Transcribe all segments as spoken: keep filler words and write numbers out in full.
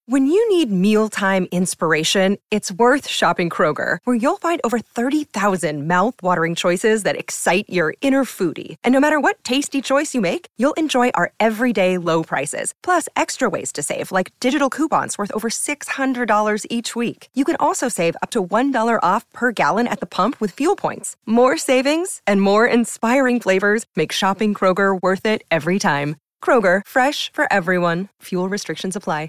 When you need mealtime inspiration, it's worth shopping Kroger, where you'll find over thirty thousand mouth-watering choices that excite your inner foodie. And no matter what tasty choice you make, you'll enjoy our everyday low prices, plus extra ways to save, like digital coupons worth over six hundred dollars each week. You can also save up to one dollar off per gallon at the pump with fuel points. More savings and more inspiring flavors make shopping Kroger worth it every time. Kroger, fresh for everyone. Fuel restrictions apply.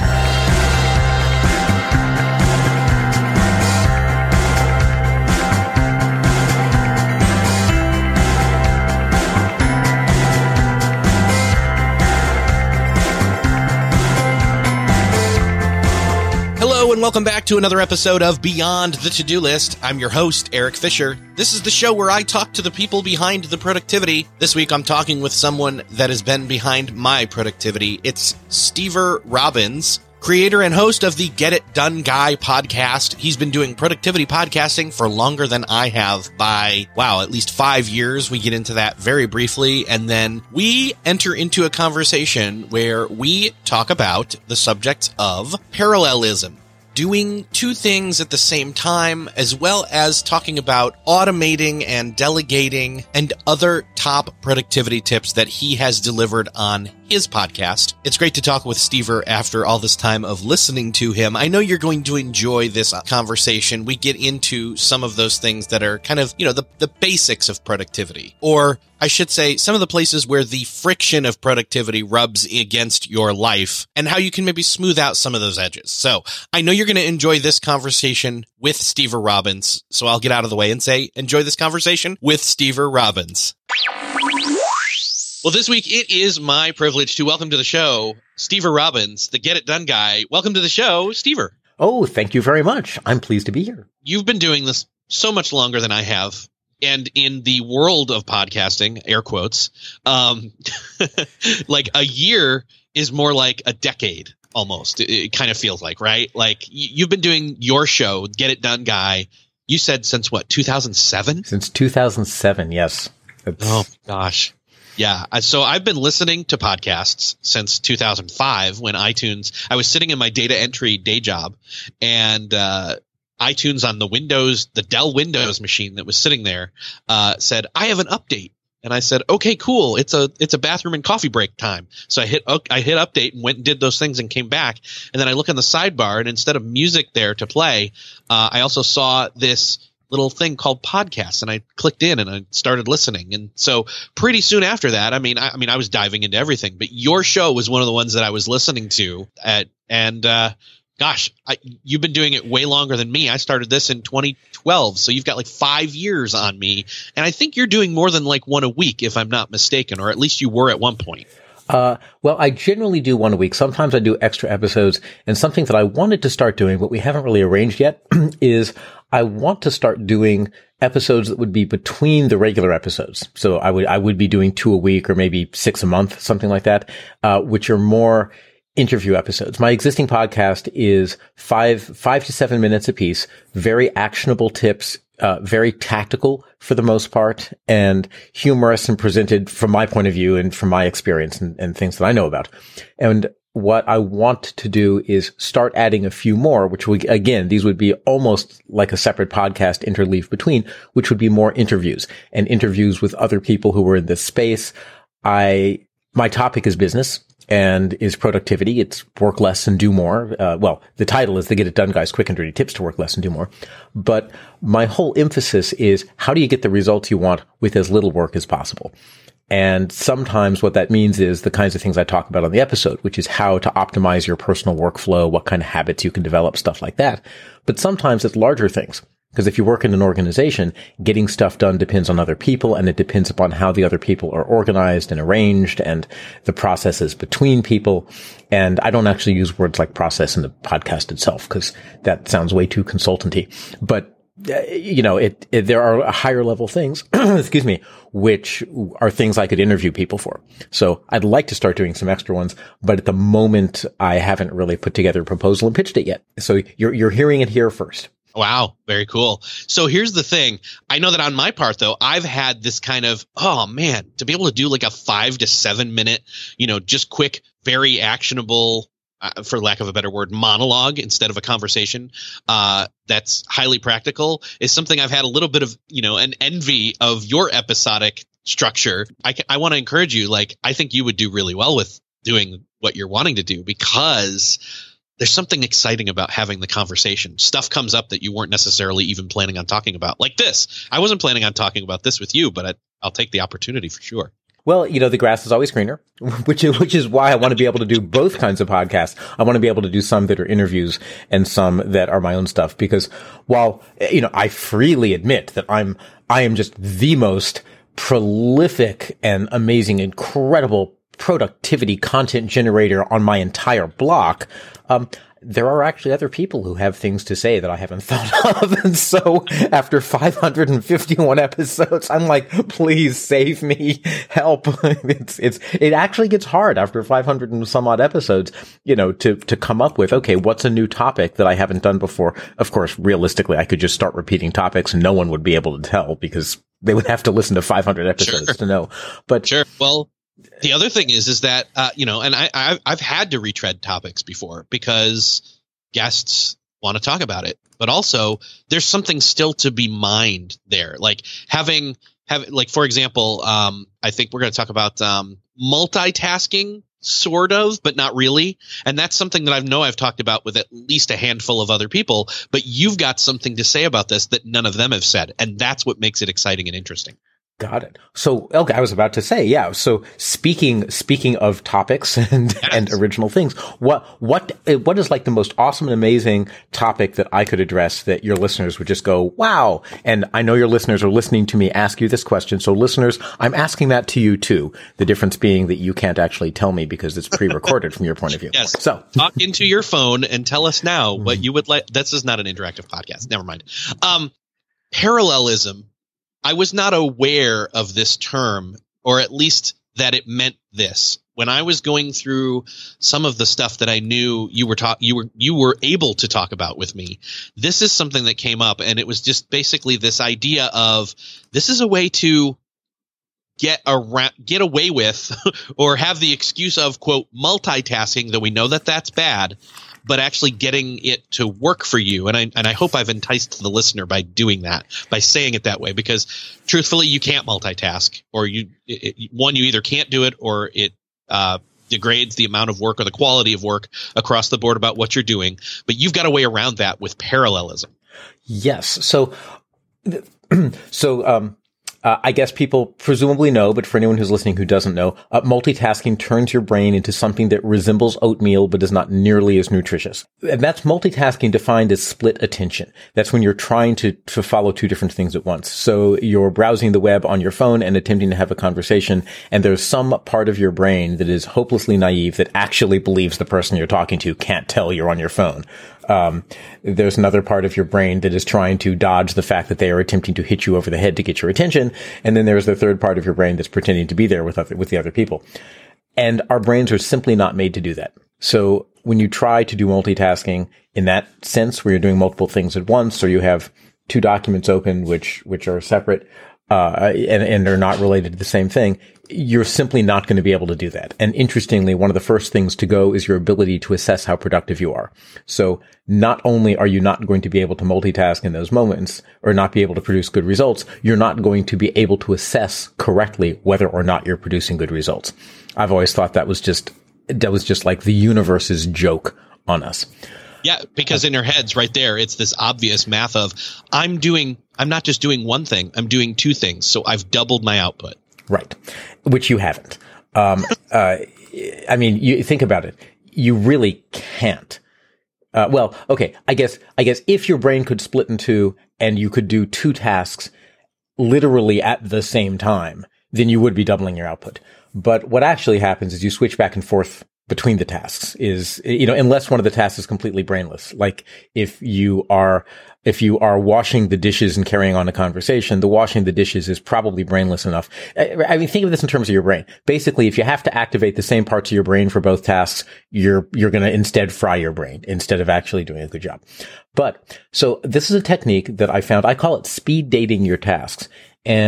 Hello and welcome back to another episode of Beyond the To-Do List. I'm your host, Eric Fisher. This is the show where I talk to the people behind the productivity. This week I'm talking with someone that has been behind my productivity. It's Stever Robbins, creator and host of the Get It Done Guy podcast. He's been doing productivity podcasting for longer than I have by, wow, at least five years. We get into that very briefly, and then we enter into a conversation where we talk about the subject of parallelism. Doing two things at the same time, as well as talking about automating and delegating and other top productivity tips that he has delivered on his podcast. It's great to talk with Stever after all this time of listening to him. I know you're going to enjoy this conversation. We get into some of those things that are kind of, you know, the, the basics of productivity, or I should say some of the places where the friction of productivity rubs against your life and how you can maybe smooth out some of those edges. So I know you're going to enjoy this conversation with Stever Robbins. So I'll get out of the way and say, enjoy this conversation with Stever Robbins. Well, this week it is my privilege to welcome to the show Stever Robbins, the Get It Done Guy. Welcome to the show, Stever. Oh, thank you very much. I'm pleased to be here. You've been doing this so much longer than I have. And in the world of podcasting, air quotes, um, like a year is more like a decade almost. It, it kind of feels like, right? Like y- you've been doing your show, Get It Done Guy. You said since what, two thousand seven? Since two thousand seven, yes. That's... Oh, gosh. Yeah. So I've been listening to podcasts since two thousand five when iTunes, I was sitting in my data entry day job, and uh, iTunes on the Windows, the Dell Windows machine that was sitting there uh, said, I have an update. And I said, okay, cool. It's a it's a bathroom and coffee break time. So I hit I hit update and went and did those things and came back. And then I look on the sidebar, and instead of music there to play, uh, I also saw this little thing called podcasts, and I clicked in and I started listening. And so pretty soon after that, I mean, I, I mean, I was diving into everything, but your show was one of the ones that I was listening to at, and, uh, gosh, I, you've been doing it way longer than me. I started this in twenty twelve. So you've got like five years on me. And I think you're doing more than like one a week, if I'm not mistaken, or at least you were at one point. Uh, well, I generally do one a week. Sometimes I do extra episodes, and something that I wanted to start doing, but we haven't really arranged yet, is I want to start doing episodes that would be between the regular episodes. So I would, I would be doing two a week or maybe six a month, something like that, uh, which are more interview episodes. My existing podcast is five, five to seven minutes apiece, very actionable tips, uh, very tactical for the most part, and humorous and presented from my point of view and from my experience and, and things that I know about. And what I want to do is start adding a few more, which we, again, these would be almost like a separate podcast interleaved between, which would be more interviews and interviews with other people who were in this space. I, my topic is business and is productivity. It's work less and do more. Uh, well, the title is the Get It Done Guys, Quick and Dirty Tips to Work Less and Do More. But my whole emphasis is how do you get the results you want with as little work as possible? And sometimes what that means is the kinds of things I talk about on the episode, which is how to optimize your personal workflow, what kind of habits you can develop, stuff like that. But sometimes it's larger things. Because if you work in an organization, getting stuff done depends on other people, and it depends upon how the other people are organized and arranged and the processes between people. And I don't actually use words like process in the podcast itself because that sounds way too consultanty. But you know, it, it, there are higher level things, excuse me, which are things I could interview people for. So I'd like to start doing some extra ones, but at the moment I haven't really put together a proposal and pitched it yet. So you're, you're hearing it here first. Wow. Very cool. So here's the thing. I know that on my part, though, I've had this kind of, oh man, to be able to do like a five to seven minute, you know, just quick, very actionable, uh, for lack of a better word, monologue instead of a conversation, uh, that's highly practical, is something I've had a little bit of, you know, an envy of your episodic structure. I, I want to encourage you. Like, I think you would do really well with doing what you're wanting to do, because there's something exciting about having the conversation. Stuff comes up that you weren't necessarily even planning on talking about, like this. I wasn't planning on talking about this with you, but I, I'll take the opportunity for sure. Well, you know, the grass is always greener, which is, which is why I want to be able to do both kinds of podcasts. I want to be able to do some that are interviews and some that are my own stuff, because while, you know, I freely admit that I'm, I am just the most prolific and amazing, incredible productivity content generator on my entire block, um, there are actually other people who have things to say that I haven't thought of. And so after five hundred fifty-one episodes, I'm like, please save me, help. It's, it's, it actually gets hard after five hundred and some odd episodes, you know, to, to come up with, okay, what's a new topic that I haven't done before? Of course, realistically, I could just start repeating topics and no one would be able to tell, because they would have to listen to five hundred episodes sure. to know. But sure. Well, the other thing is, is that, uh, you know, and I, I've, I've had to retread topics before because guests want to talk about it, but also there's something still to be mined there. Like having, have, like, for example, um, I think we're going to talk about, um, multitasking, sort of, but not really. And that's something that I know I've talked about with at least a handful of other people, but you've got something to say about this that none of them have said. And that's what makes it exciting and interesting. Got it. So, okay, I was about to say, yeah. So, speaking speaking of topics and yes. and original things, what what what is like the most awesome and amazing topic that I could address that your listeners would just go, wow? And I know your listeners are listening to me ask you this question. So, listeners, I'm asking that to you too. The difference being that you can't actually tell me because it's pre-recorded from your point of view. Yes. So, talk into your phone and tell us now what you would like. This is not an interactive podcast. Never mind. Um, parallelism. I was not aware of this term, or at least that it meant this. When I was going through some of the stuff that I knew you were talk, you were you were able to talk about with me, this is something that came up, and it was just basically this idea of this is a way to get around, get away with, or have the excuse of, quote, multitasking, though we know that that's bad, but actually getting it to work for you. And I, and I hope I've enticed the listener by doing that, by saying it that way, because truthfully, you can't multitask, or you, it, it, one, you either can't do it, or it, uh, degrades the amount of work or the quality of work across the board about what you're doing. But you've got a way around that with parallelism. Yes. So, so, um, Uh, I guess people presumably know, but for anyone who's listening who doesn't know, uh, multitasking turns your brain into something that resembles oatmeal but is not nearly as nutritious. And that's multitasking defined as split attention. That's when you're trying to, to follow two different things at once. So you're browsing the web on your phone and attempting to have a conversation, and there's some part of your brain that is hopelessly naive that actually believes the person you're talking to can't tell you're on your phone. Um, there's another part of your brain that is trying to dodge the fact that they are attempting to hit you over the head to get your attention. And then there's the third part of your brain that's pretending to be there with other, with the other people. And our brains are simply not made to do that. So when you try to do multitasking in that sense, where you're doing multiple things at once, or you have two documents open, which, which are separate, uh, and, and are not related to the same thing, you're simply not going to be able to do that. And interestingly, one of the first things to go is your ability to assess how productive you are. So not only are you not going to be able to multitask in those moments, or not be able to produce good results, you're not going to be able to assess correctly whether or not you're producing good results. I've always thought that was just, that was just like the universe's joke on us. Yeah, because in our heads right there, it's this obvious math of I'm doing, I'm not just doing one thing, I'm doing two things. So I've doubled my output. Right. Which you haven't. Um, uh, I mean, you think about it. You really can't. Uh, well, okay. I guess, I guess if your brain could split in two and you could do two tasks literally at the same time, then you would be doubling your output. But what actually happens is you switch back and forth between the tasks, is, you know, unless one of the tasks is completely brainless. Like if you are, if you are washing the dishes and carrying on a conversation, the washing the dishes is probably brainless enough. I, I mean, think of this in terms of your brain. Basically, if you have to activate the same parts of your brain for both tasks, you're, you're going to instead fry your brain instead of actually doing a good job. But so this is a technique that I found. I call it speed dating your tasks. And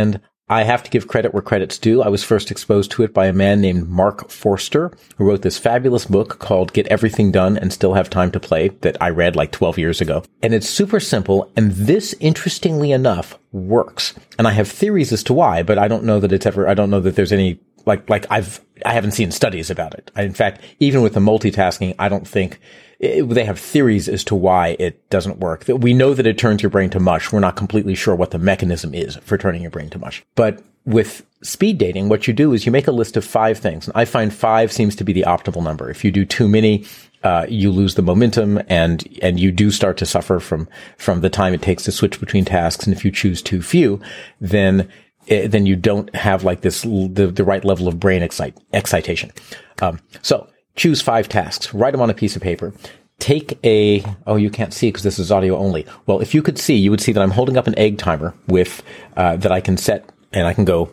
I have to give credit where credit's due. I was first exposed to it by a man named Mark Forster, who wrote this fabulous book called Get Everything Done and Still Have Time to Play that I read like twelve years ago. And it's super simple. And this, interestingly enough, works. And I have theories as to why, but I don't know that it's ever, I don't know that there's any, like, like I've, I haven't seen studies about it. I, in fact, even with the multitasking, I don't think it, they have theories as to why it doesn't work. We know that it turns your brain to mush. We're not completely sure what the mechanism is for turning your brain to mush. But with speed dating, what you do is you make a list of five things. And I find five seems to be the optimal number. If you do too many, uh, you lose the momentum and, and you do start to suffer from, from the time it takes to switch between tasks. And if you choose too few, then then you don't have like this, the, the right level of brain excite, excitation. Um, so choose five tasks, write them on a piece of paper, take a, oh, you can't see because this is audio only. Well, if you could see, you would see that I'm holding up an egg timer with, uh, that I can set and I can go,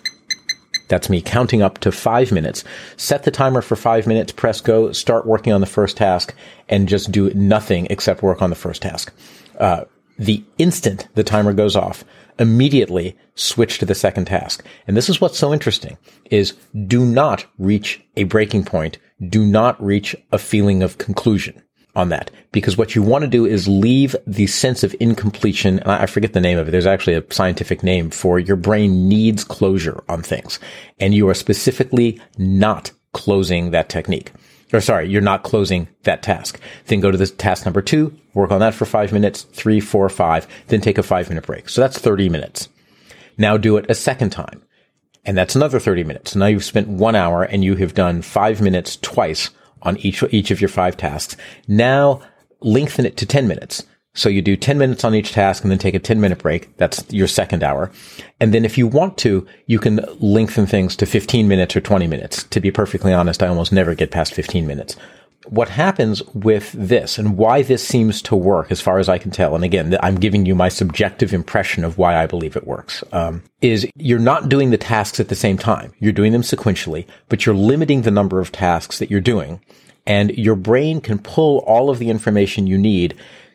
that's me counting up to five minutes. Set the timer for five minutes, press go, start working on the first task and just do nothing except work on the first task. Uh, the instant the timer goes off, immediately switch to the second task. And this is what's so interesting is do not reach a breaking point. Do not reach a feeling of conclusion on that, because what you want to do is leave the sense of incompletion. And I forget the name of it. There's actually a scientific name for your brain needs closure on things. And you are specifically not closing that technique. Or sorry, you're not closing that task. Then go to this task number two, work on that for five minutes, three, four, five, then take a five minute break. So that's thirty minutes. Now do it a second time. And that's another thirty minutes. So now you've spent one hour and you have done five minutes twice on each, each of your five tasks. Now lengthen it to ten minutes. So you do ten minutes on each task and then take a ten minute break. That's your second hour. And then if you want to, you can lengthen things to fifteen minutes or twenty minutes. To be perfectly honest, I almost never get past fifteen minutes. What happens with this and why this seems to work, as far as I can tell, and again, I'm giving you my subjective impression of why I believe it works, um, is you're not doing the tasks at the same time. You're doing them sequentially, but you're limiting the number of tasks that you're doing. And your brain can pull all of the information you need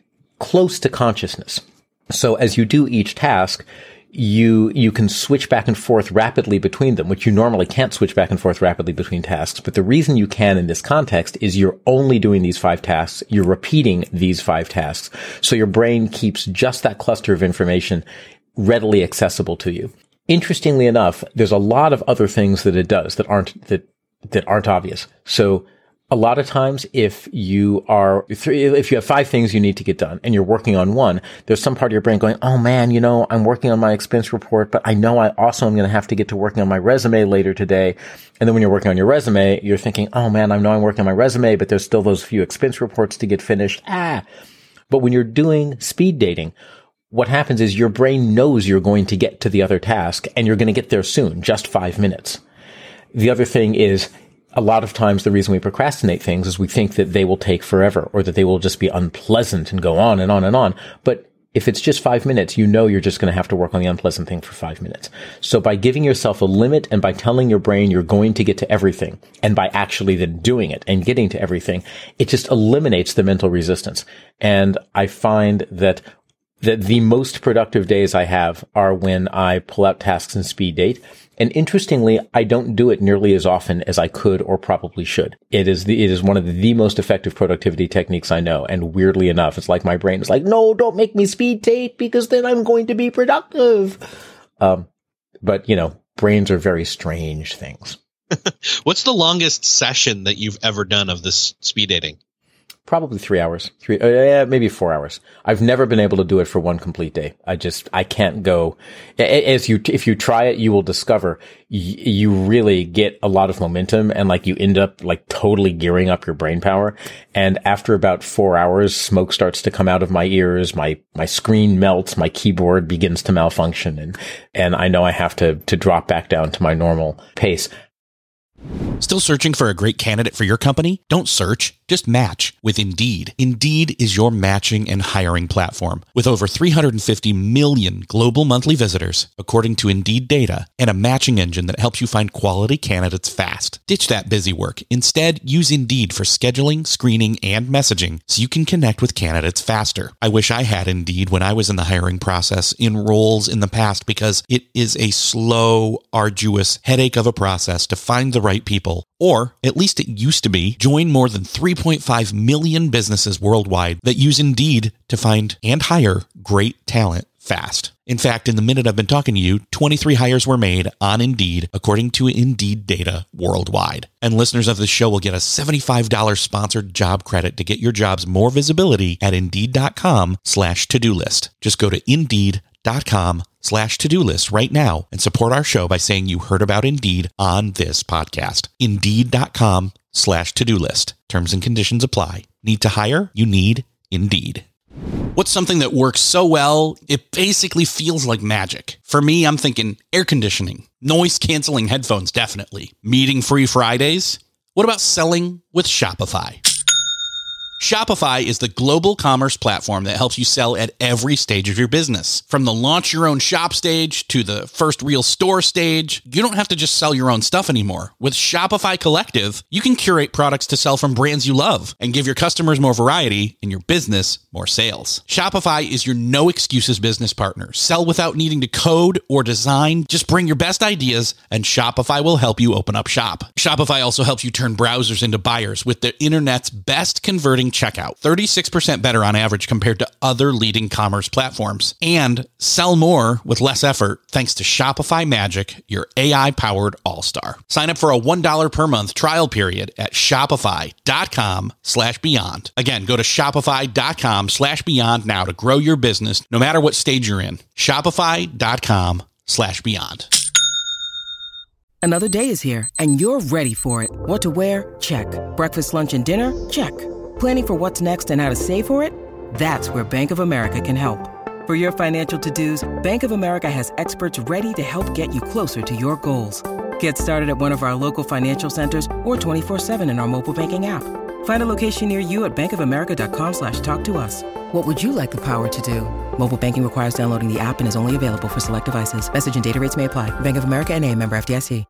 close to consciousness. So as you do each task, you, you can switch back and forth rapidly between them, which you normally can't switch back and forth rapidly between tasks. But the reason you can in this context is you're only doing these five tasks. You're repeating these five tasks. So your brain keeps just that cluster of information readily accessible to you. Interestingly enough, there's a lot of other things that it does that aren't, that, that aren't obvious. So a lot of times, if you are, if you have five things you need to get done and you're working on one, there's some part of your brain going, oh man, you know, I'm working on my expense report, but I know I also am going to have to get to working on my resume later today. And then when you're working on your resume, you're thinking, oh man, I know I'm working on my resume, but there's still those few expense reports to get finished. Ah, but when you're doing speed dating, what happens is your brain knows you're going to get to the other task and you're going to get there soon, just five minutes. The other thing is, a lot of times the reason we procrastinate things is we think that they will take forever or that they will just be unpleasant and go on and on and on. But if it's just five minutes, you know you're just going to have to work on the unpleasant thing for five minutes. So by giving yourself a limit and by telling your brain you're going to get to everything and by actually then doing it and getting to everything, it just eliminates the mental resistance. And I find that that the most productive days I have are when I pull out tasks in speed date. And interestingly, I don't do it nearly as often as I could or probably should. It is the, it is one of the, the most effective productivity techniques I know. And weirdly enough, it's like my brain is like, no, don't make me speed date because then I'm going to be productive. Um, but you know, brains are very strange things. What's the longest session that you've ever done of this speed dating? Probably three hours, three, uh, yeah, maybe four hours. I've never been able to do it for one complete day. I just, I can't go. As you, if you try it, you will discover y- you really get a lot of momentum and like you end up like totally gearing up your brain power. And after about four hours, smoke starts to come out of my ears. My, my screen melts. My keyboard begins to malfunction. And, and I know I have to, to drop back down to my normal pace. Still searching for a great candidate for your company? Don't search, just match with Indeed. Indeed is your matching and hiring platform. With over three hundred fifty million global monthly visitors, according to Indeed data, and a matching engine that helps you find quality candidates fast. Ditch that busy work. Instead, use Indeed for scheduling, screening, and messaging so you can connect with candidates faster. I wish I had Indeed when I was in the hiring process in roles in the past because it is a slow, arduous headache of a process to find the right people. Or, at least it used to be, join more than three point five million businesses worldwide that use Indeed to find and hire great talent fast. In fact, in the minute I've been talking to you, twenty-three hires were made on Indeed, according to Indeed data worldwide. And listeners of this show will get a seventy-five dollars sponsored job credit to get your jobs more visibility at Indeed.com slash to-do list. Just go to Indeed.com slash to-do list right now and support our show by saying you heard about Indeed on this podcast. Indeed.com slash to-do list. Terms and conditions apply. Need to hire? You need Indeed. What's something that works so well, it basically feels like magic? For me, I'm thinking air conditioning, noise canceling headphones, definitely. Meeting-free Fridays? What about selling with Shopify? Shopify is the global commerce platform that helps you sell at every stage of your business. From the launch your own shop stage to the first real store stage, you don't have to just sell your own stuff anymore. With Shopify Collective, you can curate products to sell from brands you love and give your customers more variety and your business more sales. Shopify is your no excuses business partner. Sell without needing to code or design. Just bring your best ideas and Shopify will help you open up shop. Shopify also helps you turn browsers into buyers with the internet's best converting checkout, thirty-six percent better on average compared to other leading commerce platforms. And sell more with less effort thanks to Shopify Magic, your A I-powered all-star. Sign up for a one dollar per month trial period at shopify.com slash beyond. Again, go to shopify.com slash beyond now to grow your business no matter what stage you're in. Shopify.com slash beyond. Another day is here, and you're ready for it. What to wear? Check. Breakfast, lunch, and dinner? Check. Planning for what's next and how to save for it? That's where Bank of America can help. For your financial to-dos, Bank of America has experts ready to help get you closer to your goals. Get started at one of our local financial centers or twenty-four seven in our mobile banking app. Find a location near you at bankofamerica.com slash talk to us. What would you like the power to do? Mobile banking requires downloading the app and is only available for select devices. Message and data rates may apply. Bank of America N A, member F D I C.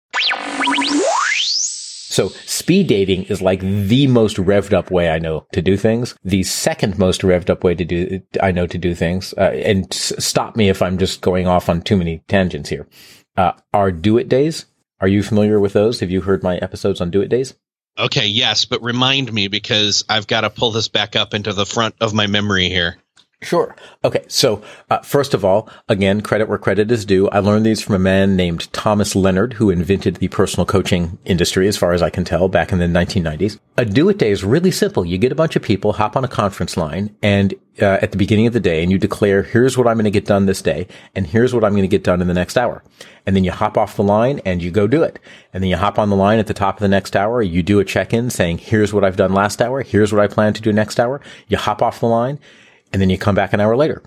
So speed dating is like the most revved up way I know to do things. The second most revved up way to do, I know to do things, uh, and s- stop me if I'm just going off on too many tangents here, uh, are do it days. Are you familiar with those? Have you heard my episodes on do it days? Okay, yes, but remind me because I've got to pull this back up into the front of my memory here. Sure. Okay. So, uh, first of all, again, credit where credit is due. I learned these from a man named Thomas Leonard, who invented the personal coaching industry, as far as I can tell, back in the nineteen nineties. A do-it day is really simple. You get a bunch of people, hop on a conference line, and uh, at the beginning of the day, and you declare, here's what I'm going to get done this day, and here's what I'm going to get done in the next hour. And then you hop off the line and you go do it. And then you hop on the line at the top of the next hour. You do a check-in saying, here's what I've done last hour. Here's what I plan to do next hour. You hop off the line. And then you come back an hour later.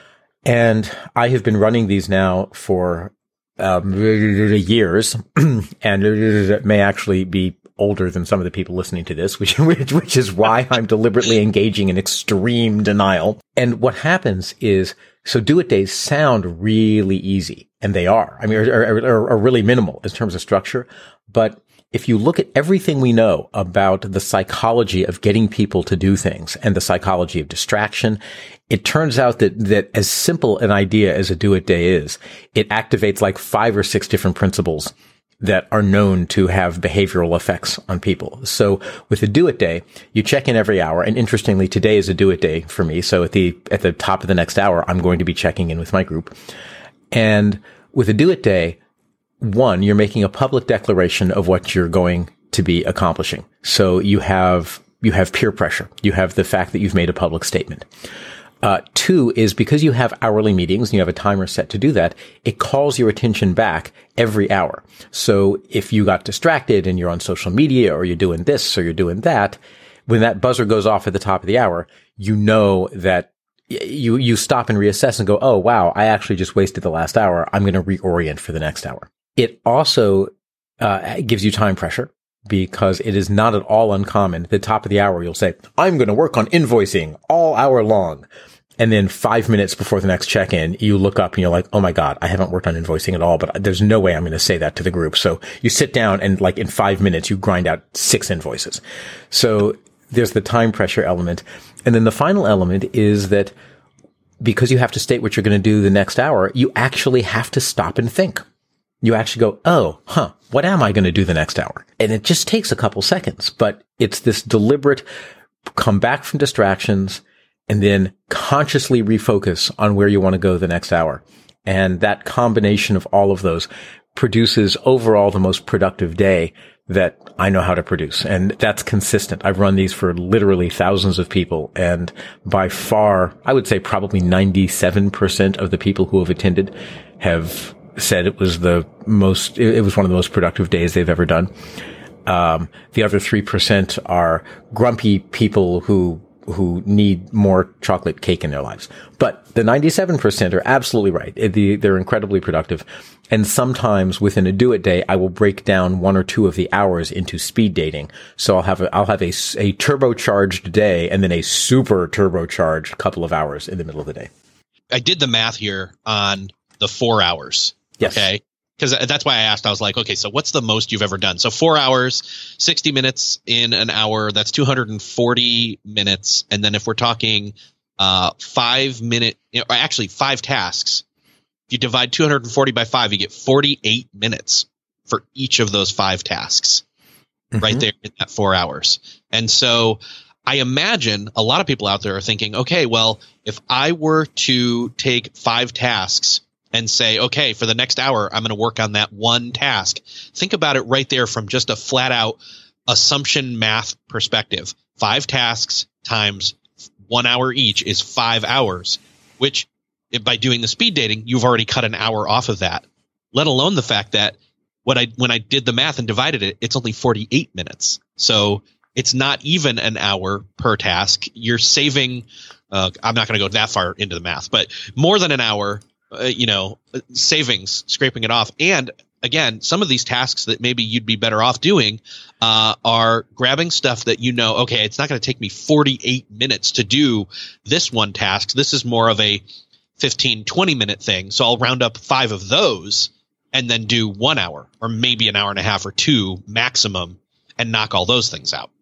And I have been running these now for um, years, and it may actually be older than some of the people listening to this, which, which, which is why I'm deliberately engaging in extreme denial. And what happens is, so do-it days sound really easy, and they are. I mean, are, are, are really minimal in terms of structure, but if you look at everything we know about the psychology of getting people to do things and the psychology of distraction, it turns out that, that as simple an idea as a do-it day is, it activates like five or six different principles that are known to have behavioral effects on people. So with a do-it day, you check in every hour. And interestingly, today is a do-it day for me. So at the, at the top of the next hour, I'm going to be checking in with my group. And with a do-it day, one, you're making a public declaration of what you're going to be accomplishing. So you have, you have peer pressure. You have the fact that you've made a public statement. Uh, two is because you have hourly meetings and you have a timer set to do that, it calls your attention back every hour. So if you got distracted and you're on social media or you're doing this or you're doing that, when that buzzer goes off at the top of the hour, you know that you, you stop and reassess and go, oh, wow, I actually just wasted the last hour. I'm going to reorient for the next hour. It also uh, it gives you time pressure because it is not at all uncommon. At the top of the hour, you'll say, I'm going to work on invoicing all hour long. And then five minutes before the next check-in, you look up and you're like, oh my God, I haven't worked on invoicing at all, but there's no way I'm going to say that to the group. So you sit down and like in five minutes, you grind out six invoices. So there's the time pressure element. And then the final element is that because you have to state what you're going to do the next hour, you actually have to stop and think. You actually go, oh, huh, what am I going to do the next hour? And it just takes a couple seconds, but it's this deliberate come back from distractions and then consciously refocus on where you want to go the next hour. And that combination of all of those produces overall the most productive day that I know how to produce. And that's consistent. I've run these for literally thousands of people. And by far, I would say probably ninety-seven percent of the people who have attended have said it was the most, it was one of the most productive days they've ever done. Um, the other three percent are grumpy people who who need more chocolate cake in their lives. But the ninety-seven percent are absolutely right. They're incredibly productive. And sometimes within a do-it day, I will break down one or two of the hours into speed dating. So I'll have a, I'll have a, a turbocharged day and then a super turbocharged couple of hours in the middle of the day. I did the math here on the four hours. Yes. Okay. Because that's why I asked. I was like, okay, so what's the most you've ever done? So four hours, sixty minutes in an hour, that's two hundred forty minutes. And then if we're talking uh, five minute, you know, actually five tasks, if you divide two hundred forty by five, you get forty-eight minutes for each of those five tasks mm-hmm. right there in that four hours. And so I imagine a lot of people out there are thinking, okay, well, if I were to take five tasks and say, okay, for the next hour, I'm going to work on that one task. Think about it right there from just a flat out assumption math perspective. Five tasks times one hour each is five hours, which if by doing the speed dating, you've already cut an hour off of that, let alone the fact that what I when I did the math and divided it, it's only forty-eight minutes. So it's not even an hour per task. You're saving, uh, I'm not going to go that far into the math, but more than an hour Uh, you know, savings, scraping it off. And again, some of these tasks that maybe you'd be better off doing uh, are grabbing stuff that you know, okay, it's not going to take me forty-eight minutes to do this one task. This is more of a fifteen, twenty minute thing. So I'll round up five of those and then do one hour or maybe an hour and a half or two maximum and knock all those things out.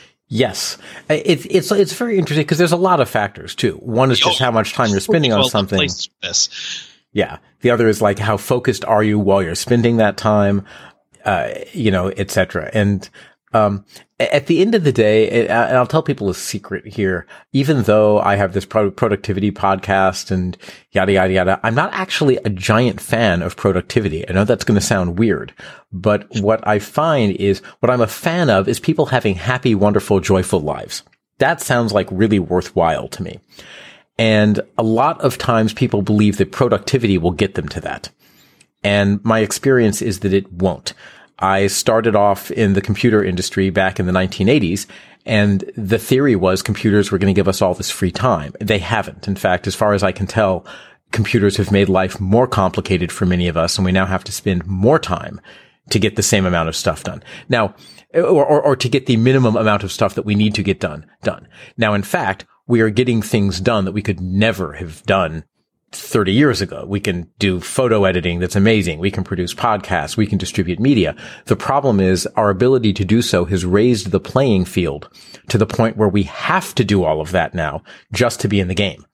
Yes. It's, it's, it's very interesting because there's a lot of factors too. One is just how much time you're spending on something. This. Yeah. The other is like how focused are you while you're spending that time, uh, you know, et cetera. And, um, at the end of the day, it, and I'll tell people a secret here, even though I have this pro- productivity podcast and yada, yada, yada, I'm not actually a giant fan of productivity. I know that's going to sound weird, but what I find is what I'm a fan of is people having happy, wonderful, joyful lives. That sounds like really worthwhile to me. And a lot of times people believe that productivity will get them to that. And my experience is that it won't. I started off in the computer industry back in the nineteen eighties, and the theory was computers were going to give us all this free time. They haven't. In fact, as far as I can tell, computers have made life more complicated for many of us, and we now have to spend more time to get the same amount of stuff done. Now, or, or, or to get the minimum amount of stuff that we need to get done, done. Now, in fact, we are getting things done that we could never have done thirty years ago. We can do photo editing that's amazing. We can produce podcasts. We can distribute media. The problem is our ability to do so has raised the playing field to the point where we have to do all of that now just to be in the game.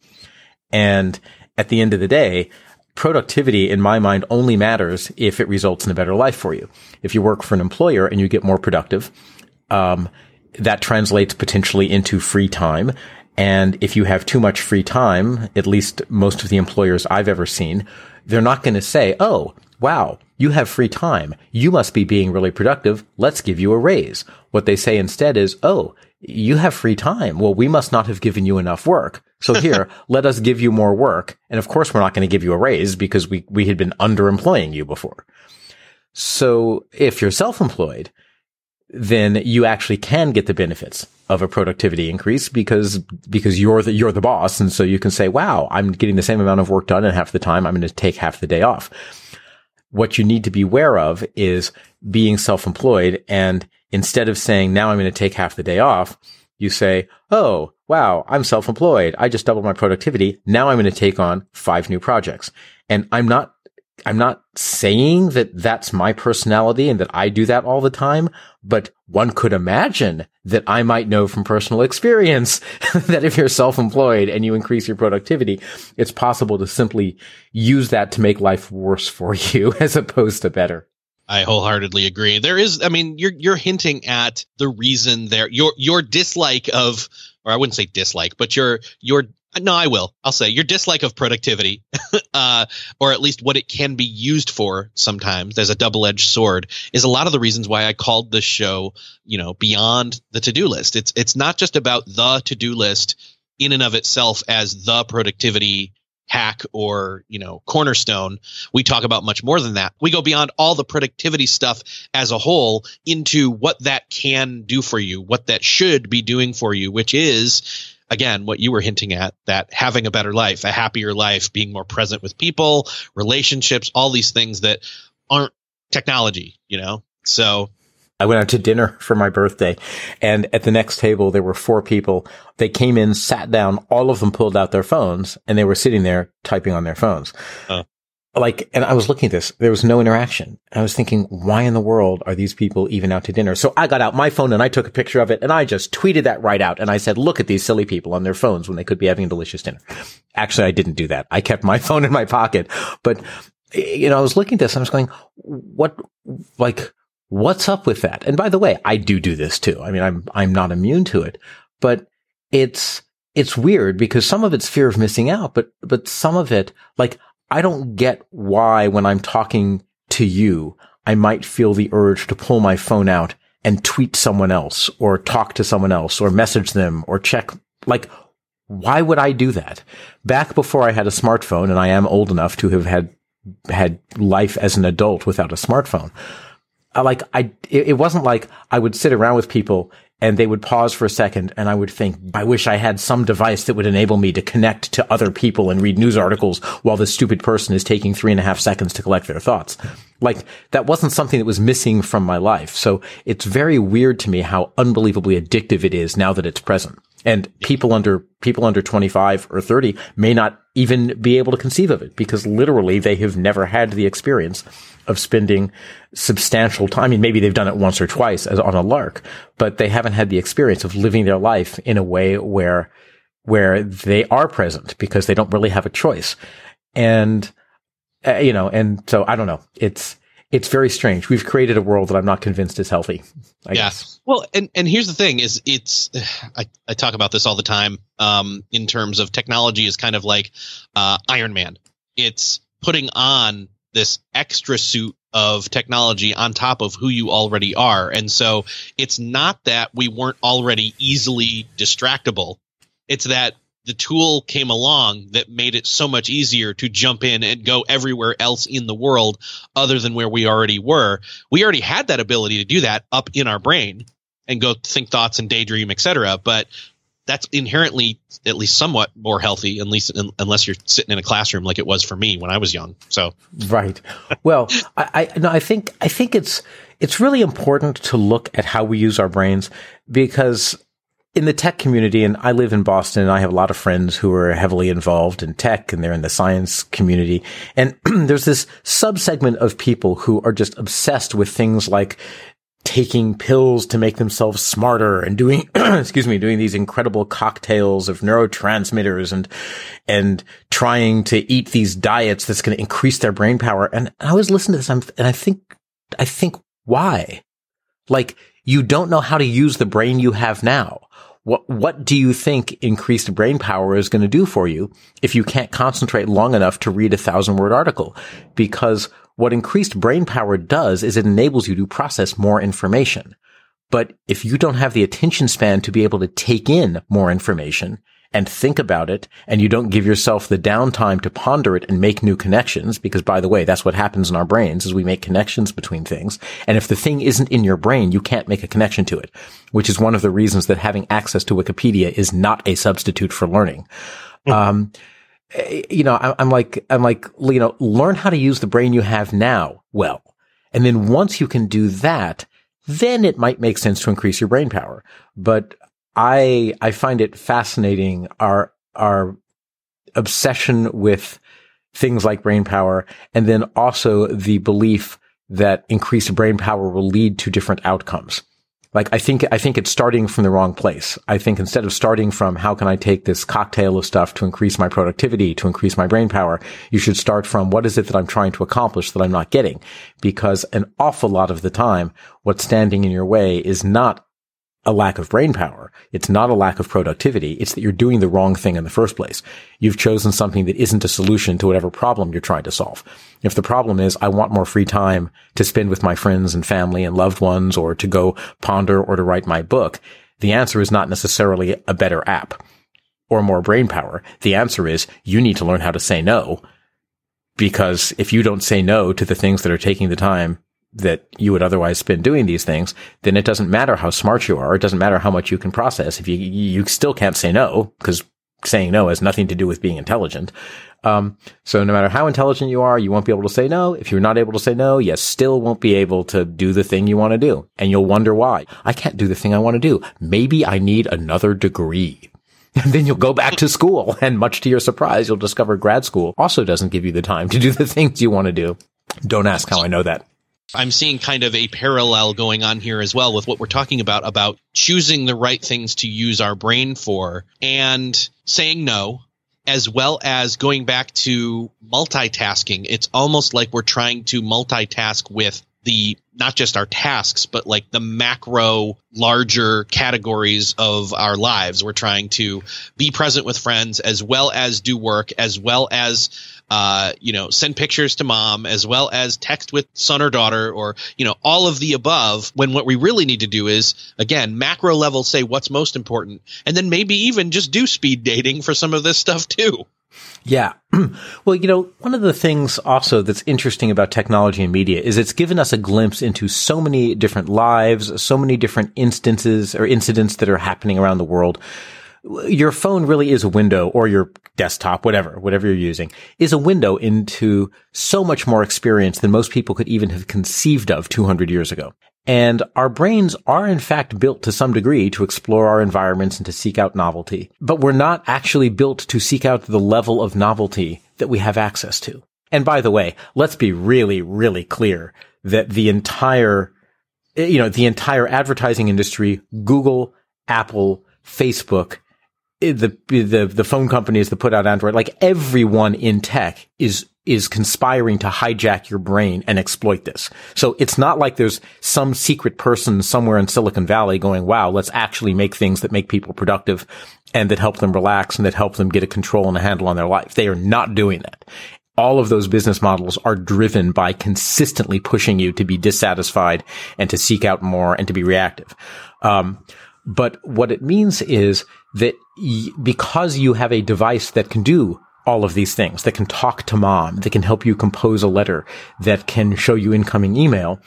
And at the end of the day, productivity in my mind only matters if it results in a better life for you. If you work for an employer and you get more productive, um, that translates potentially into free time. And if you have too much free time, at least most of the employers I've ever seen, they're not going to say, oh, wow, you have free time. You must be being really productive. Let's give you a raise. What they say instead is, oh, you have free time. Well, we must not have given you enough work. So here, let us give you more work. And of course, we're not going to give you a raise because we, we had been underemploying you before. So if you're self-employed, then you actually can get the benefits of a productivity increase because, because you're the, you're the boss. And so you can say, wow, I'm getting the same amount of work done in half the time. I'm going to take half the day off. what you need to be aware of is being self-employed. And instead of saying, now I'm going to take half the day off, you say, oh, wow, I'm self-employed. I just doubled my productivity. Now I'm going to take on five new projects. And I'm not, I'm not saying that that's my personality and that I do that all the time, but one could imagine that I might know from personal experience that if you're self-employed and you increase your productivity, it's possible to simply use that to make life worse for you as opposed to better. I wholeheartedly agree. There is, I mean, you're you're hinting at the reason there. Your your dislike of, or I wouldn't say dislike, but your your no, I will. I'll say your dislike of productivity, uh, or at least what it can be used for sometimes as a double-edged sword, is a lot of the reasons why I called this show, you know, Beyond the To-Do List. It's it's not just about the to-do list in and of itself as the productivity hack or, you know, cornerstone. We talk about much more than that. We go beyond all the productivity stuff as a whole into what that can do for you, what that should be doing for you, which is, again, what you were hinting at, that having a better life, a happier life, being more present with people, relationships, all these things that aren't technology, you know? So I went out to dinner for my birthday, and at the next table, there were four people. They came in, sat down, all of them pulled out their phones, and they were sitting there typing on their phones. Uh. Like, and I was looking at this. There was no interaction. I was thinking, why in the world are these people even out to dinner? So I got out my phone and I took a picture of it and I just tweeted that right out. And I said, look at these silly people on their phones when they could be having a delicious dinner. Actually, I didn't do that. I kept my phone in my pocket. But, you know, I was looking at this and I was going, what, like, what's up with that? And by the way, I do do this too. I mean, I'm, I'm not immune to it, but it's, it's weird because some of it's fear of missing out, but, but some of it, like, I don't get why when I'm talking to you, I might feel the urge to pull my phone out and tweet someone else or talk to someone else or message them or check. Like, why would I do that? Back before I had a smartphone, and I am old enough to have had, had life as an adult without a smartphone. I, like, I, it, it wasn't like I would sit around with people and they would pause for a second and I would think, I wish I had some device that would enable me to connect to other people and read news articles while this stupid person is taking three and a half seconds to collect their thoughts. Like, that wasn't something that was missing from my life. So it's very weird to me how unbelievably addictive it is now that it's present. And people under, people under twenty-five or thirty may not even be able to conceive of it because literally they have never had the experience of spending substantial time. I mean, maybe they've done it once or twice as on a lark, but they haven't had the experience of living their life in a way where, where they are present because they don't really have a choice. And, uh, you know, and so I don't know. It's, it's very strange. We've created a world that I'm not convinced is healthy, I yeah. guess. Well, and, and here's the thing is it's, I, I talk about this all the time, um, in terms of technology is kind of like, uh, Iron Man. It's putting on this extra suit of technology on top of who you already are. And so it's not that we weren't already easily distractible. It's that the tool came along that made it so much easier to jump in and go everywhere else in the world other than where we already were. We already had that ability to do that up in our brain and go think thoughts and daydream, et cetera. But that's inherently at least somewhat more healthy, at least in, unless you're sitting in a classroom like it was for me when I was young. So, right. Well, I, I, no, I think, I think it's, it's really important to look at how we use our brains because in the tech community, and I live in Boston, and I have a lot of friends who are heavily involved in tech and they're in the science community. And there's this subsegment of people who are just obsessed with things like taking pills to make themselves smarter and doing, excuse me, doing these incredible cocktails of neurotransmitters and, and trying to eat these diets that's going to increase their brain power. And I always listen to this and I think, I think, why? Like, you don't know how to use the brain you have now. What, what do you think increased brain power is going to do for you if you can't concentrate long enough to read a thousand word article? Because what increased brain power does is it enables you to process more information. But if you don't have the attention span to be able to take in more information and think about it, and you don't give yourself the downtime to ponder it and make new connections, because by the way, that's what happens in our brains is we make connections between things. And if the thing isn't in your brain, you can't make a connection to it, which is one of the reasons that having access to Wikipedia is not a substitute for learning. Mm-hmm. Um, you know, I, I'm like, I'm like, you know, learn how to use the brain you have now well. And then once you can do that, then it might make sense to increase your brain power. But I, I find it fascinating, our, our obsession with things like brain power, and then also the belief that increased brain power will lead to different outcomes. Like, I think, I think it's starting from the wrong place. I think instead of starting from how can I take this cocktail of stuff to increase my productivity, to increase my brain power, you should start from what is it that I'm trying to accomplish that I'm not getting? Because an awful lot of the time, what's standing in your way is not a lack of brain power. It's not a lack of productivity. It's that you're doing the wrong thing in the first place. You've chosen something that isn't a solution to whatever problem you're trying to solve. If the problem is, I want more free time to spend with my friends and family and loved ones, or to go ponder or to write my book, the answer is not necessarily a better app or more brain power. The answer is you need to learn how to say no, because if you don't say no to the things that are taking the time that you would otherwise spend doing these things, then it doesn't matter how smart you are. It doesn't matter how much you can process. If you, you still can't say no, because saying no has nothing to do with being intelligent. Um, so no matter how intelligent you are, you won't be able to say no. If you're not able to say no, you still won't be able to do the thing you want to do. And you'll wonder why. I can't do the thing I want to do. Maybe I need another degree. And then you'll go back to school. And much to your surprise, you'll discover grad school also doesn't give you the time to do the things you want to do. Don't ask how I know that. I'm seeing kind of a parallel going on here as well with what we're talking about, about choosing the right things to use our brain for and saying no, as well as going back to multitasking. It's almost like we're trying to multitask with the, not just our tasks, but like the macro, larger categories of our lives. We're trying to be present with friends, as well as do work, as well as Uh, you know, send pictures to mom, as well as text with son or daughter, or, you know, all of the above, when what we really need to do is, again, macro level, say what's most important, and then maybe even just do speed dating for some of this stuff too. Yeah. Well, you know, one of the things also that's interesting about technology and media is it's given us a glimpse into so many different lives, so many different instances or incidents that are happening around the world. Your phone really is a window, or your desktop, whatever, whatever you're using, is a window into so much more experience than most people could even have conceived of two hundred years ago. And our brains are in fact built to some degree to explore our environments and to seek out novelty. But we're not actually built to seek out the level of novelty that we have access to. And by the way, let's be really, really clear that the entire, you know, the entire advertising industry, Google, Apple, Facebook, the, the, the phone companies that put out Android, like everyone in tech is, is conspiring to hijack your brain and exploit this. So it's not like there's some secret person somewhere in Silicon Valley going, wow, let's actually make things that make people productive and that help them relax and that help them get a control and a handle on their life. They are not doing that. All of those business models are driven by consistently pushing you to be dissatisfied and to seek out more and to be reactive. Um, But what it means is that y- because you have a device that can do all of these things, that can talk to mom, that can help you compose a letter, that can show you incoming email,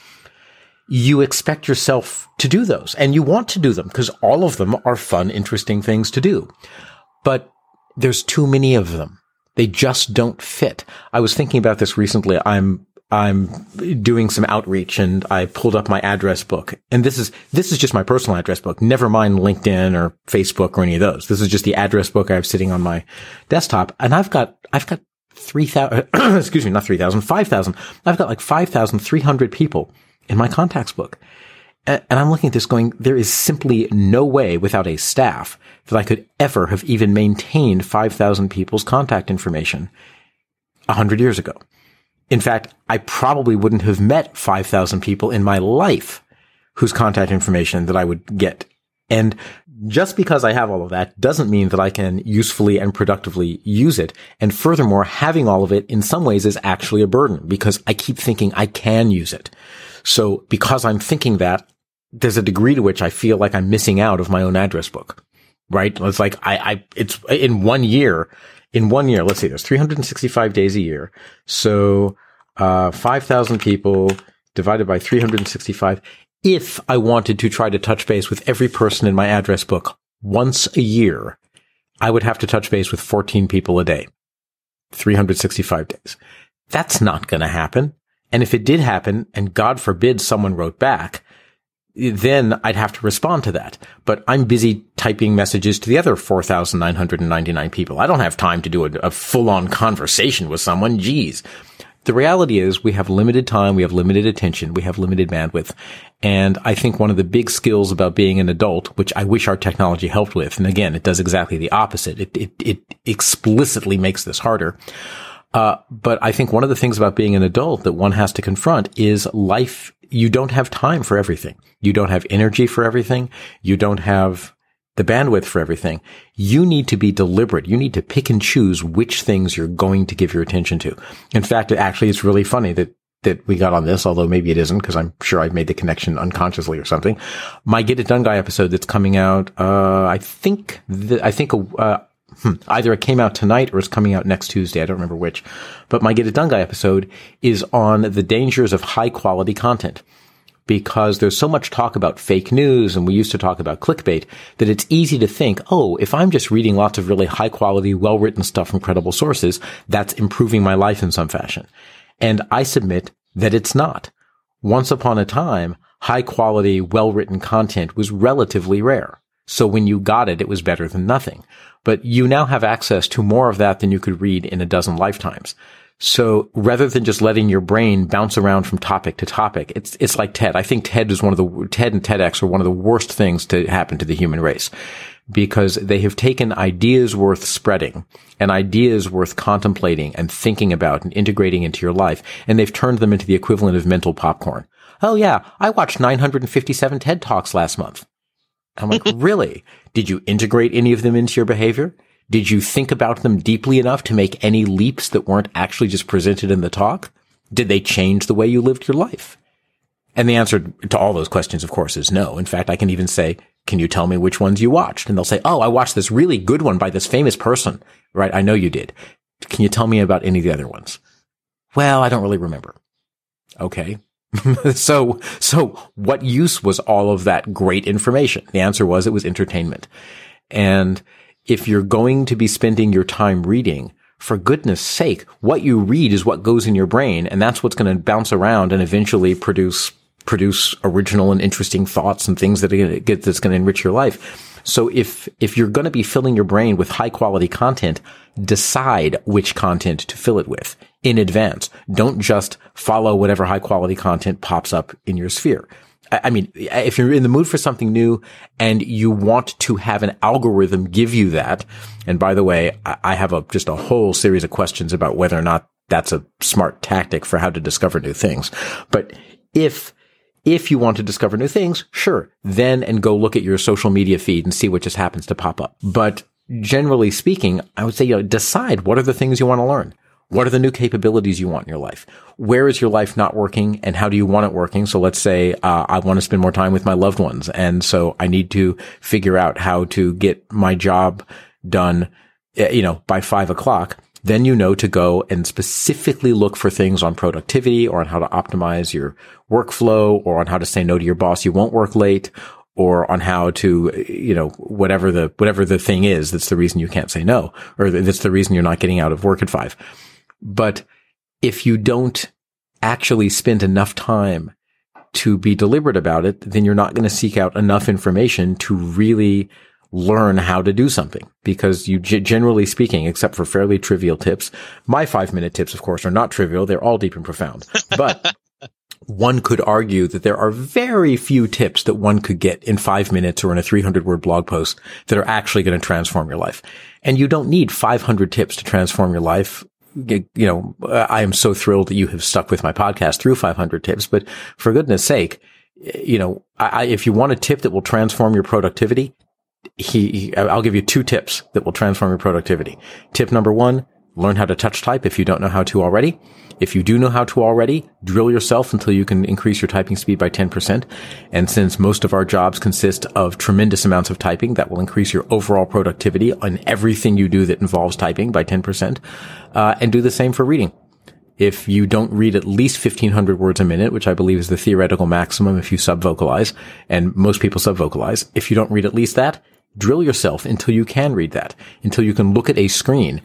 you expect yourself to do those. And you want to do them because all of them are fun, interesting things to do. But there's too many of them. They just don't fit. I was thinking about this recently. I'm I'm doing some outreach and I pulled up my address book. And this is, this is just my personal address book. Never mind LinkedIn or Facebook or any of those. This is just the address book I have sitting on my desktop. And I've got, I've got three thousand, excuse me, not three thousand, five thousand. I've got like five thousand three hundred people in my contacts book. And I'm looking at this going, there is simply no way without a staff that I could ever have even maintained five thousand people's contact information a hundred years ago. In fact, I probably wouldn't have met five thousand people in my life whose contact information that I would get. And just because I have all of that doesn't mean that I can usefully and productively use it. And furthermore, having all of it in some ways is actually a burden because I keep thinking I can use it. So because I'm thinking that, there's a degree to which I feel like I'm missing out of my own address book, right? It's like I, I, it's in one year, in one year, let's see, there's three hundred sixty-five days a year. So, uh, five thousand people divided by three hundred sixty-five. If I wanted to try to touch base with every person in my address book once a year, I would have to touch base with fourteen people a day. three hundred sixty-five days. That's not going to happen. And if it did happen, and God forbid someone wrote back, then I'd have to respond to that. But I'm busy typing messages to the other four thousand nine hundred ninety-nine people. I don't have time to do a, a full-on conversation with someone. Geez. The reality is we have limited time, we have limited attention, we have limited bandwidth. And I think one of the big skills about being an adult, which I wish our technology helped with, and again, it does exactly the opposite. It, it, it explicitly makes this harder. Uh, but I think one of the things about being an adult that one has to confront is life. You don't have time for everything. You don't have energy for everything. You don't have the bandwidth for everything. You need to be deliberate. You need to pick and choose which things you're going to give your attention to. In fact, actually, it's really funny that that we got on this, although maybe it isn't, because I'm sure I've made the connection unconsciously or something. My Get It Done Guy episode that's coming out, uh, I think, the, I think, uh, hmm, either it came out tonight or it's coming out next Tuesday. I don't remember which. But my Get It Done Guy episode is on the dangers of high quality content. Because there's so much talk about fake news, and we used to talk about clickbait, that it's easy to think, oh, if I'm just reading lots of really high quality, well-written stuff from credible sources, that's improving my life in some fashion. And I submit that it's not. Once upon a time, high quality, well-written content was relatively rare. So when you got it, it was better than nothing. But you now have access to more of that than you could read in a dozen lifetimes. So rather than just letting your brain bounce around from topic to topic, it's, it's like TED. I think TED is one of the, TED and TEDx are one of the worst things to happen to the human race, because they have taken ideas worth spreading and ideas worth contemplating and thinking about and integrating into your life, and they've turned them into the equivalent of mental popcorn. Oh yeah, I watched nine hundred fifty-seven TED Talks last month. I'm like, really? Did you integrate any of them into your behavior? Did you think about them deeply enough to make any leaps that weren't actually just presented in the talk? Did they change the way you lived your life? And the answer to all those questions, of course, is no. In fact, I can even say, can you tell me which ones you watched? And they'll say, oh, I watched this really good one by this famous person. Right? I know you did. Can you tell me about any of the other ones? Well, I don't really remember. Okay. so, so what use was all of that great information? The answer was it was entertainment. And if you're going to be spending your time reading, for goodness sake, what you read is what goes in your brain, and that's what's going to bounce around and eventually produce produce original and interesting thoughts and things that are going to get that's going to enrich your life. So if if you're going to be filling your brain with high quality content, decide which content to fill it with in advance. Don't just follow whatever high quality content pops up in your sphere. I mean, if you're in the mood for something new and you want to have an algorithm give you that, and by the way, I have a, just a whole series of questions about whether or not that's a smart tactic for how to discover new things. But if, if you want to discover new things, sure, then and go look at your social media feed and see what just happens to pop up. But generally speaking, I would say, you know, decide what are the things you want to learn. What are the new capabilities you want in your life? Where is your life not working, and how do you want it working? So let's say uh, I want to spend more time with my loved ones, and so I need to figure out how to get my job done, you know, by five o'clock. Then you know to go and specifically look for things on productivity, or on how to optimize your workflow, or on how to say no to your boss you won't work late, or on how to, you know, whatever the whatever the thing is that's the reason you can't say no, or that's the reason you're not getting out of work at five. But if you don't actually spend enough time to be deliberate about it, then you're not going to seek out enough information to really learn how to do something. Because you, generally speaking, except for fairly trivial tips, my five minute tips, of course, are not trivial. They're all deep and profound. But one could argue that there are very few tips that one could get in five minutes or in a three hundred word blog post that are actually going to transform your life. And you don't need five hundred tips to transform your life. You know, I am so thrilled that you have stuck with my podcast through five hundred tips, but for goodness sake, you know, I, if you want a tip that will transform your productivity, he, he, I'll give you two tips that will transform your productivity. Tip number one, learn how to touch type if you don't know how to already. If you do know how to already, drill yourself until you can increase your typing speed by ten percent. And since most of our jobs consist of tremendous amounts of typing, that will increase your overall productivity on everything you do that involves typing by ten percent. Uh, and do the same for reading. If you don't read at least fifteen hundred words a minute, which I believe is the theoretical maximum if you sub-vocalize, and most people sub-vocalize, if you don't read at least that, drill yourself until you can read that, until you can look at a screen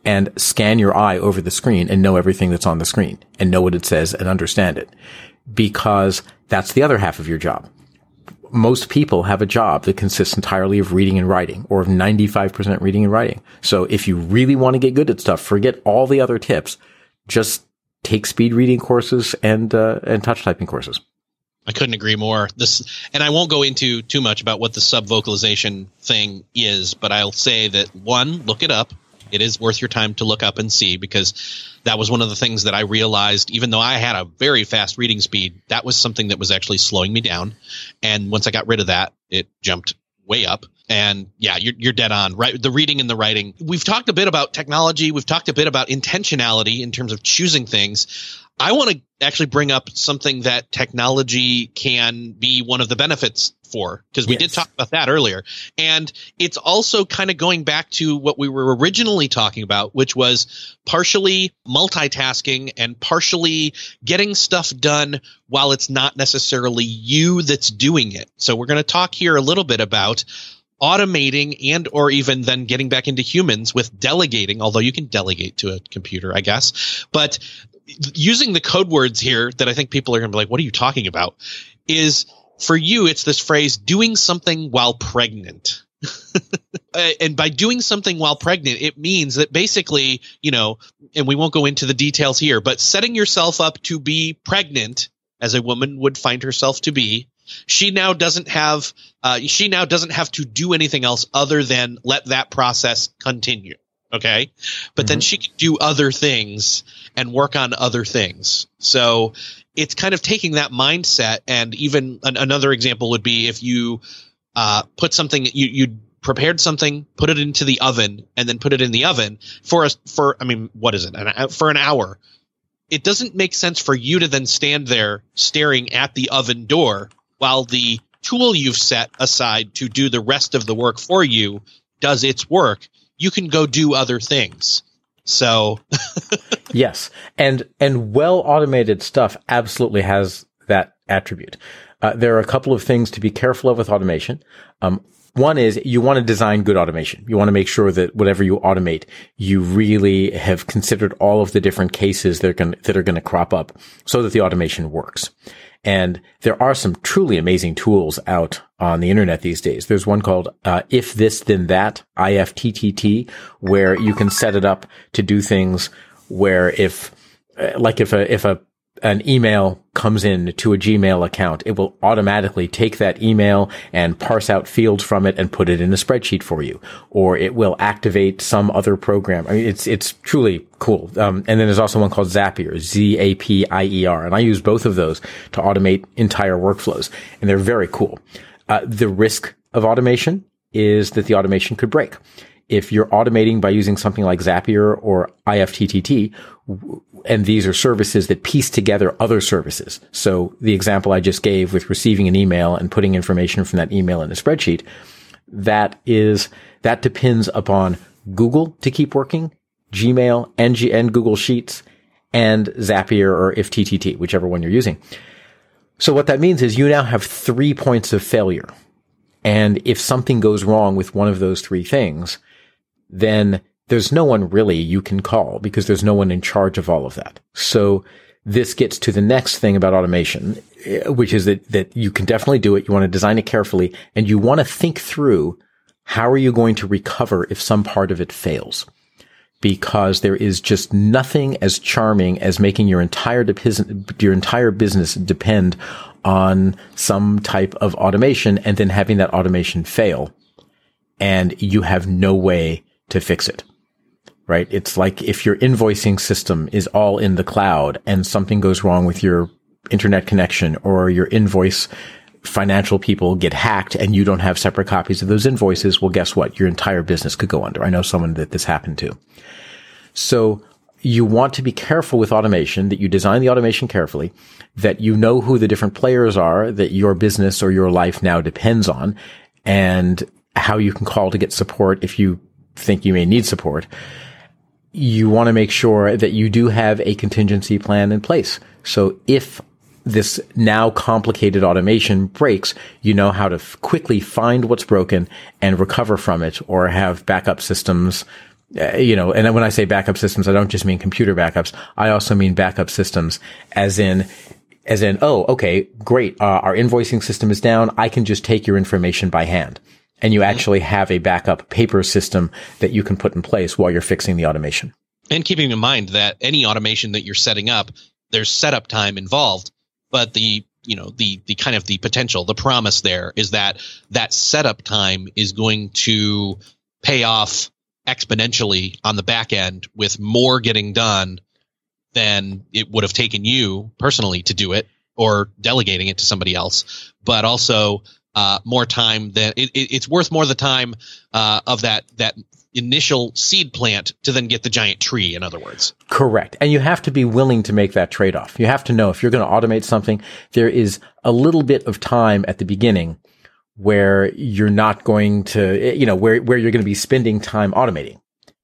and scan your eye over the screen and know everything that's on the screen and know what it says and understand it, because that's the other half of your job. Most people have a job that consists entirely of reading and writing, or of ninety-five percent reading and writing. So if you really want to get good at stuff, forget all the other tips. Just take speed reading courses and uh, and touch typing courses. I couldn't agree more. This, and I won't go into too much about what the sub-vocalization thing is, but I'll say that, one, look it up. It is worth your time to look up and see, because that was one of the things that I realized, even though I had a very fast reading speed, that was something that was actually slowing me down. And once I got rid of that, it jumped way up. And yeah, you're, you're dead on, right? The reading and the writing. We've talked a bit about technology. We've talked a bit about intentionality in terms of choosing things. I want to actually bring up something that technology can be one of the benefits for, because we yes. did talk about that earlier. And it's also kind of going back to what we were originally talking about, which was partially multitasking and partially getting stuff done while it's not necessarily you that's doing it. So we're going to talk here a little bit about automating and or even then getting back into humans with delegating, although you can delegate to a computer, I guess. But using the code words here that I think people are going to be like, what are you talking about? Is for you, it's this phrase, doing something while pregnant. And by doing something while pregnant, it means that basically, you know, and we won't go into the details here, but setting yourself up to be pregnant, as a woman would find herself to be, she now doesn't have, uh, she now doesn't have to do anything else other than let that process continue. Okay. But mm-hmm. then she can do other things and work on other things. So it's kind of taking that mindset. And even an, another example would be if you uh, put something, you, you prepared something, put it into the oven, and then put it in the oven for us for, I mean, what is it? An, for an hour. It doesn't make sense for you to then stand there staring at the oven door while the tool you've set aside to do the rest of the work for you does its work. You can go do other things. So yes. And, and well automated stuff absolutely has that attribute. Uh, there are a couple of things to be careful of with automation. Um, one is you want to design good automation. You want to make sure that whatever you automate, you really have considered all of the different cases that are going that are going to crop up so that the automation works. And there are some truly amazing tools out on the internet these days. There's one called uh, If This Then That, I F T T T, where you can set it up to do things where if, like if a, if a, an email comes in to a Gmail account, it will automatically take that email and parse out fields from it and put it in a spreadsheet for you. Or it will activate some other program. I mean, it's, it's truly cool. Um, and then there's also one called Zapier, Z A P I E R. And I use both of those to automate entire workflows. And they're very cool. Uh, the risk of automation is that the automation could break. If you're automating by using something like Zapier or I F T T T, and these are services that piece together other services. So the example I just gave with receiving an email and putting information from that email in a spreadsheet, that is, that depends upon Google to keep working, Gmail and, G- and Google Sheets, and Zapier or I F T T T, whichever one you're using. So what that means is you now have three points of failure. And if something goes wrong with one of those three things, then there's no one really you can call because there's no one in charge of all of that. So this gets to the next thing about automation, which is that, that you can definitely do it. You want to design it carefully and you want to think through how are you going to recover if some part of it fails? Because there is just nothing as charming as making your entire, de- your entire business depend on some type of automation and then having that automation fail and you have no way to fix it, right? It's like if your invoicing system is all in the cloud and something goes wrong with your internet connection or your invoice financial people get hacked and you don't have separate copies of those invoices. Well, guess what? Your entire business could go under. I know someone that this happened to. So you want to be careful with automation, that you design the automation carefully, that you know who the different players are that your business or your life now depends on and how you can call to get support if you think you may need support. You want to make sure that you do have a contingency plan in place. So if this now complicated automation breaks, you know how to f- quickly find what's broken and recover from it or have backup systems Uh, you know, and when I say backup systems, I don't just mean computer backups. I also mean backup systems as in, as in, oh, okay, great. Uh, our invoicing system is down. I can just take your information by hand. And you actually have a backup paper system that you can put in place while you're fixing the automation. And keeping in mind that any automation that you're setting up, there's setup time involved, but the, you know, the, the kind of the potential, the promise there is that that setup time is going to pay off exponentially on the back end with more getting done than it would have taken you personally to do it or delegating it to somebody else, but also uh, more time than it, it, it's worth more the time uh, of that that initial seed plant to then get the giant tree, in other words. Correct. And you have to be willing to make that trade-off. You have to know if you're going to automate something, there is a little bit of time at the beginning where you're not going to, you know, where, where you're going to be spending time automating.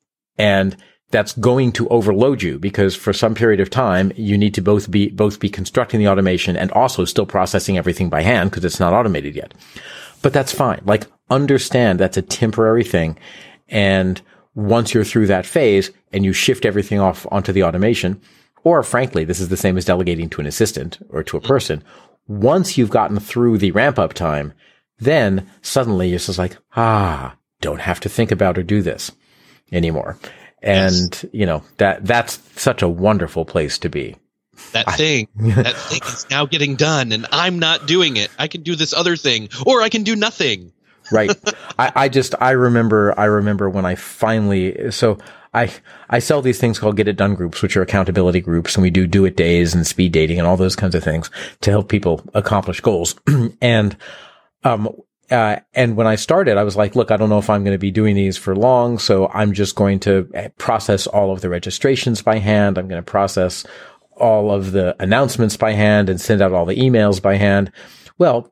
And that's going to overload you because for some period of time, you need to both be, both be constructing the automation and also still processing everything by hand because it's not automated yet. But that's fine. Like, understand that's a temporary thing. And once you're through that phase and you shift everything off onto the automation, or frankly, this is the same as delegating to an assistant or to a person. Once you've gotten through the ramp up time, then suddenly you're just like, ah, don't have to think about or do this anymore. And, yes. you know, that, that's such a wonderful place to be. That thing, that thing is now getting done and I'm not doing it. I can do this other thing or I can do nothing. Right. I, I just, I remember, I remember when I finally, so I, I sell these things called Get It Done groups, which are accountability groups. And we do do it days and speed dating and all those kinds of things to help people accomplish goals. and, um, uh, and when I started, I was like, look, I don't know if I'm going to be doing these for long. So I'm just going to process all of the registrations by hand. I'm going to process all of the announcements by hand and send out all the emails by hand. Well,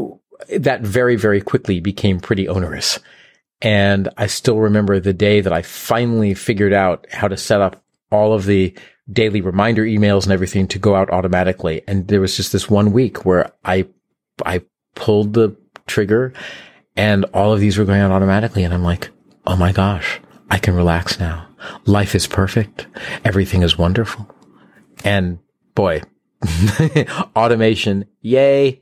that very, very quickly became pretty onerous. And I still remember the day that I finally figured out how to set up all of the daily reminder emails and everything to go out automatically. And there was just this one week where I, I pulled the trigger and all of these were going out automatically. And I'm like, oh my gosh, I can relax now. Life is perfect. Everything is wonderful. And boy, automation, yay.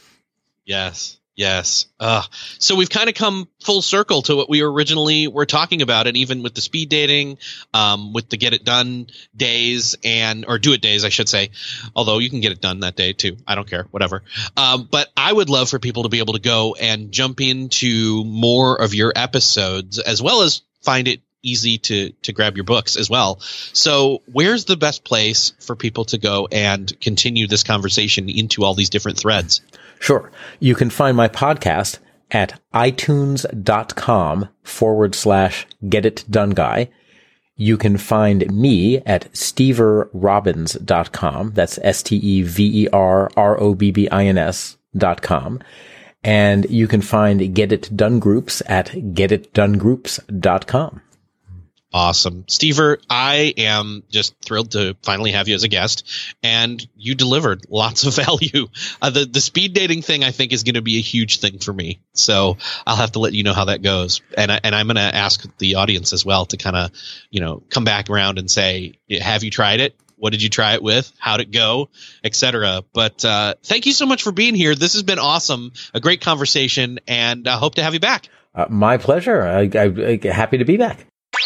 Yes. Yes. Uh, so we've kind of come full circle to what we originally were talking about. And even with the speed dating, um, with the Get It Done days and, or do it days, I should say, although you can get it done that day too. I don't care, whatever. Um, but I would love for people to be able to go and jump into more of your episodes as well as find it easy to, to grab your books as well. So where's the best place for people to go and continue this conversation into all these different threads? Sure. You can find my podcast at itunes.com forward slash get it done guy. You can find me at stever robbins dot com. That's S T E V E R R O B B I N S dot com. And you can find Get It Done Groups at get it done groups dot com. Awesome. Stever, I am just thrilled to finally have you as a guest, and you delivered lots of value. Uh, the, the speed dating thing, I think, is going to be a huge thing for me. So I'll have to let you know how that goes. And, I, and I'm going to ask the audience as well to kind of, you know, come back around and say, have you tried it? What did you try it with? How'd it go? Et cetera. But uh, thank you so much for being here. This has been awesome. A great conversation, and I hope to have you back. Uh, my pleasure. I, I, I, happy to be back.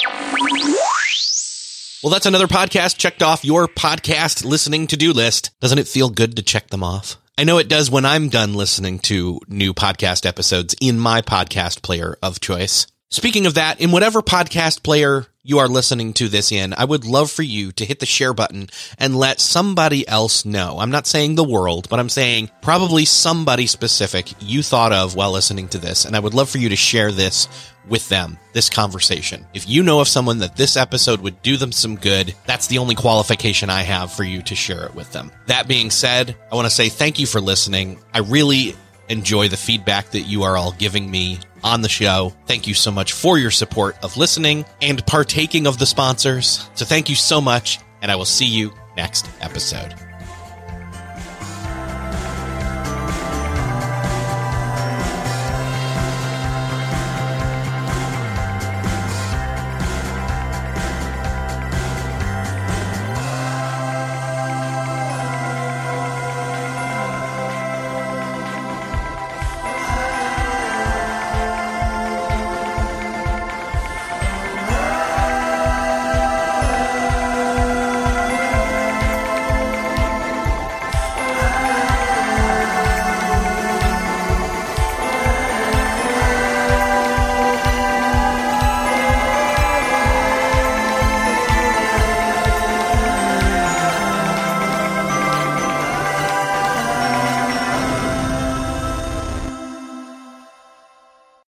Well, that's another podcast checked off your podcast listening to-do list. Doesn't it feel good to check them off? I know it does when I'm done listening to new podcast episodes in my podcast player of choice. Speaking of that, in whatever podcast player you are listening to this in, I would love for you to hit the share button and let somebody else know. I'm not saying the world, but I'm saying probably somebody specific you thought of while listening to this. And I would love for you to share this with them, this conversation. If you know of someone that this episode would do them some good, that's the only qualification I have for you to share it with them. That being said, I want to say thank you for listening. I really enjoy the feedback that you are all giving me on the show. Thank you so much for your support of listening and partaking of the sponsors. So thank you so much, and I will see you next episode.